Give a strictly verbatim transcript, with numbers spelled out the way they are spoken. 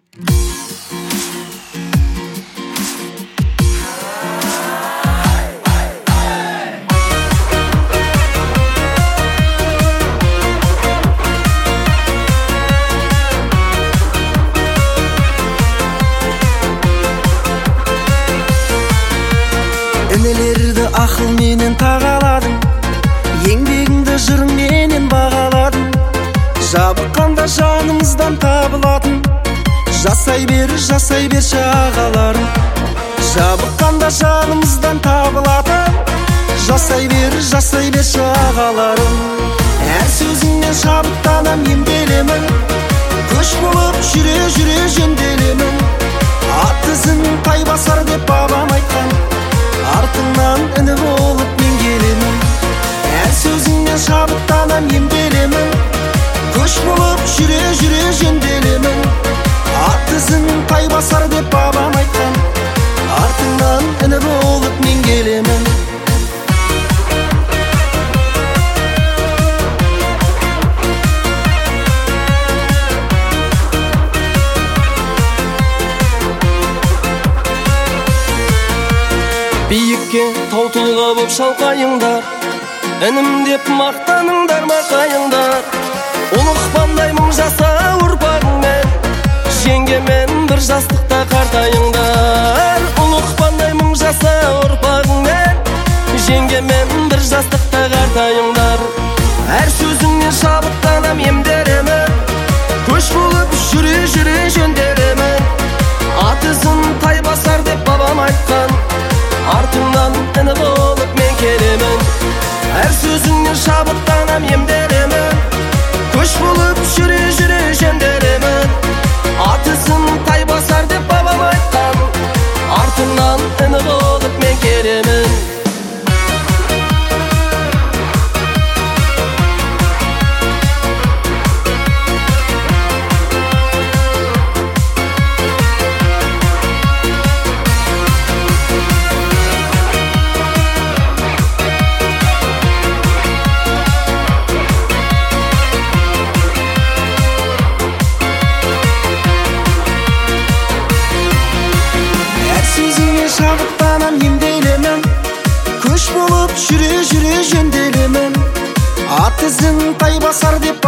Інілерді ақыл менен тағаладың, еңбегіңді жырың менен бағаладың. Жабыққанда жанымыздан табылатын, жасай бер, жасай берші ағаларың. Жабыққанда жанымыздан табылатын, жасай бер, жасай берші ағаларың. Әр сөзіңнен шабыттанам, емделемін, көш болып жүре-жүре жөнделемін. Ат ізін тай басар деп бабам айтқан, артыңнан іні болып мен келемін. Әр сөзіңнен шабыттанам, емделемін, көш болып жүре-жүре жөнделемін. Ат ізін тай басар деп бабам айтқан, артыңнан іні болып мен келемін. Биікке тау тұлға боп шалқайыңдар, інім деп мақтаныңдар мақайыңдар. Ұлықпандай мың жаса ұрпағыңмен, жеңгемен бір жастықта қартайыңдар. Ұлықпандай мың жаса ұрпағыңмен, жеңгемен бір жастықта қартайыңдар. Әр сөзіңнен шабыттанам, емделемін, көш болып жүре-жүре жөнделемін. Ат ізін тай басар деп бабам айтқан, артыңнан іні болып мен келемін. Әр сөзіңнен шабыттанам, емделемін, көш болып жүре-жүре жөнделемін. Ат ізін тай басар деп бабам айтқан, артыңнан іні болып мен келемін. Шабыттанам, емделемін, көш болып жүре-жүре жөнделемін. Ат ізін тай басар деп